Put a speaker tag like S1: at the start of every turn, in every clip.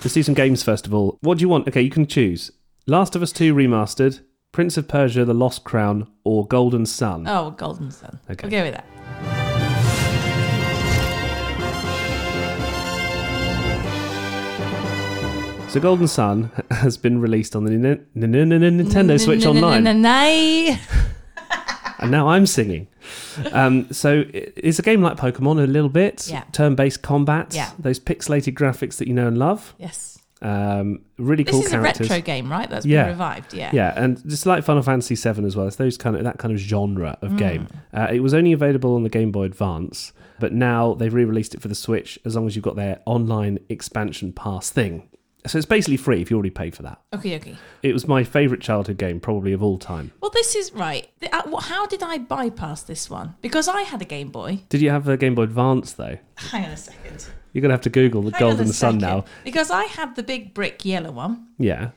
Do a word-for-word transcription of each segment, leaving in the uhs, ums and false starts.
S1: Let's do some games first of all. What do you want? Okay, you can choose. Last of Us two Remastered, Prince of Persia, The Lost Crown, or Golden Sun.
S2: Oh, Golden Sun.
S1: Okay.
S2: We'll go with that.
S1: So Golden Sun has been released on the Nintendo Switch Online.
S2: Nay.
S1: And now I'm singing. Um, so it's a game like Pokemon a little bit.
S2: Yeah.
S1: Turn-based combat.
S2: Yeah.
S1: Those pixelated graphics that you know and love.
S2: Yes.
S1: Um, really
S2: This
S1: cool
S2: is
S1: characters.
S2: a retro game, right? That's been
S1: Yeah.
S2: revived, yeah.
S1: Yeah, and just like Final Fantasy seven as well. It's those kind of that kind of genre of
S2: Mm.
S1: game. Uh, it was only available on the Game Boy Advance, but now they've re-released it for the Switch as long as you've got their online expansion pass thing. So it's basically free if you already paid for that.
S2: Okay, okay.
S1: It was my favourite childhood game, probably of all time.
S2: Well, this is right. The- uh, wh- How did I bypass this one? Because I had a Game Boy.
S1: Did you have a Game Boy Advance though?
S2: Hang on a second.
S1: You're going to have to Google the
S2: Hang on a
S1: Golden Sun
S2: second.
S1: now.
S2: Because I had the big brick yellow one.
S1: Yeah.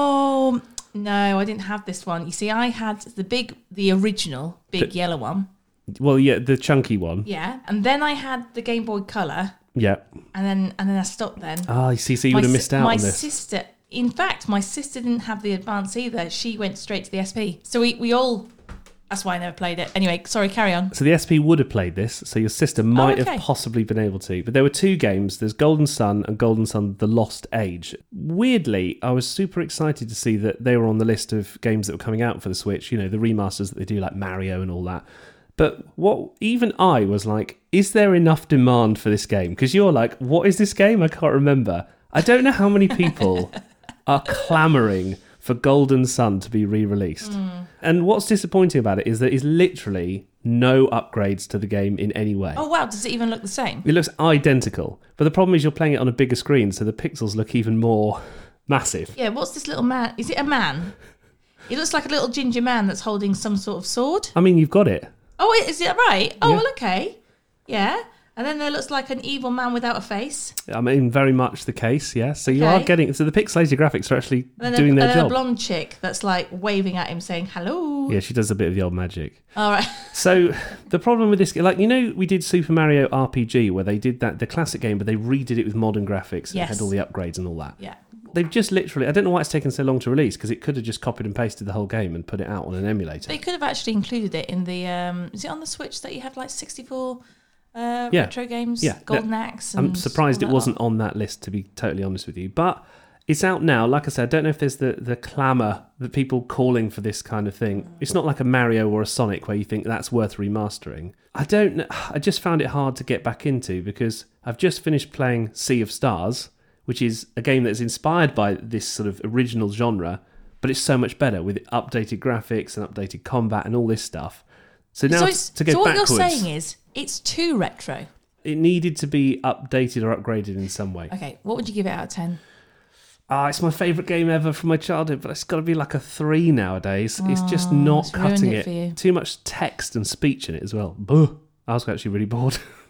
S2: Oh, no, I didn't have this one. You see, I had the big, the original big
S1: The-
S2: yellow one.
S1: Well, yeah, the chunky one.
S2: Yeah. And then I had the Game Boy Color.
S1: Yeah.
S2: And then and then I stopped then.
S1: Ah, you see, so you
S2: My
S1: would have
S2: si-
S1: missed out
S2: my
S1: on this.
S2: sister, in fact, my sister didn't have the Advance either. She went straight to the S P. So we, we all, that's why I never played it. Anyway, sorry, carry on.
S1: So the S P would have played this, so your sister might
S2: okay.
S1: have possibly been able to. But there were two games. There's Golden Sun and Golden Sun The Lost Age. Weirdly, I was super excited to see that they were on the list of games that were coming out for the Switch, you know, the remasters that they do like Mario and all that. But what even I was like, is there enough demand for this game? Because you're like, what is this game? I can't remember. I don't know how many people are clamouring for Golden Sun to be re-released.
S2: Mm.
S1: And what's disappointing about it is that it's literally no upgrades to the game in any way.
S2: Oh, wow. Does it even look the same?
S1: It looks identical. But the problem is you're playing it on a bigger screen, so the pixels look even more massive.
S2: Yeah, what's this little man? Is it a man? It looks like a little ginger man that's holding some sort of sword.
S1: I mean, you've got it.
S2: Oh, wait, is it right? Oh,
S1: Yeah.
S2: well, okay. Yeah. And then there looks like an evil man without a face.
S1: I mean, very much the case, yeah. So you are
S2: Okay.
S1: getting... So the pixelated graphics are actually
S2: And then
S1: doing
S2: a,
S1: their
S2: and then
S1: job.
S2: a blonde chick that's like waving at him saying hello.
S1: Yeah, she does a bit of the old magic.
S2: All right.
S1: So the problem with this, like, you know, we did Super Mario R P G where they did that, the classic game, but they redid it with modern graphics and
S2: Yes.
S1: had all the upgrades and all that.
S2: Yeah.
S1: They've just literally, I don't know why it's taken so long to release, because it could have just copied and pasted the whole game and put it out on an emulator.
S2: They could have actually included it in the, um, is it on the Switch that you have like sixty-four uh,
S1: Yeah.
S2: retro games?
S1: Yeah.
S2: Golden Axe. And
S1: I'm surprised
S2: all
S1: it
S2: that
S1: wasn't
S2: lot.
S1: on that list, to be totally honest with you. But it's out now. Like I said, I don't know if there's the, the clamour, the people calling for this kind of thing. It's not like a Mario or a Sonic where you think that's worth remastering. I don't know. I just found it hard to get back into because I've just finished playing Sea of Stars, which is a game that's inspired by this sort of original genre, but it's so much better with updated graphics and updated combat and all this stuff. So now
S2: so,
S1: t-
S2: it's,
S1: to go
S2: so what
S1: backwards,
S2: you're saying is it's too retro.
S1: it needed to be updated or upgraded in some way.
S2: Okay, what would you give it out of ten?
S1: Ah, it's my favourite game ever from my childhood, but it's got to be like a three nowadays. It's just not
S2: it's ruined
S1: cutting
S2: it
S1: it.
S2: for you.
S1: Too much text and speech in it as well. Buh. I was actually really bored.